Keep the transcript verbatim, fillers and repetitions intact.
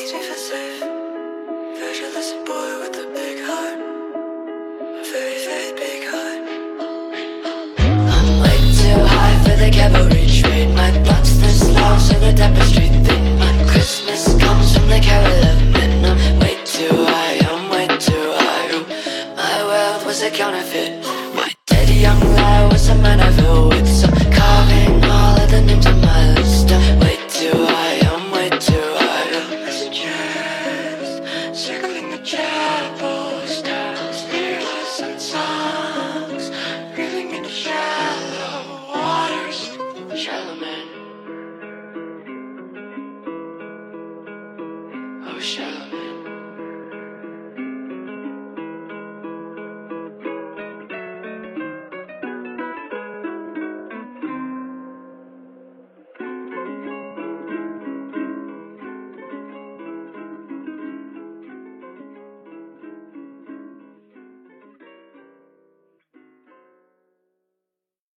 needs me for safe. Virtueless boy with a big heart, a very, very big heart. I'm way too high for the cavalry train. My thoughts too slow, so the tapestry thin. My Christmas comes from the carol of men. I'm way too high, I'm way too high. My wealth was a counterfeit. My dead young lie was a man of ill wits.